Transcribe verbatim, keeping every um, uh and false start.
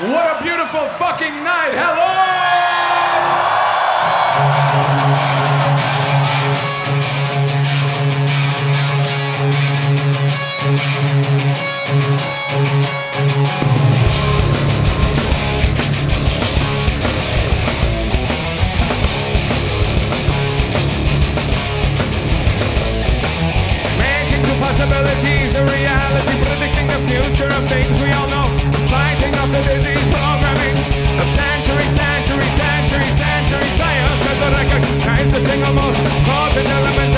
What a beautiful fucking night. Hello! Making two possibilities a reality, predicting the future of things we all know. Fighting off the disease programming of century, century, century, century science as they recognize the single most potent element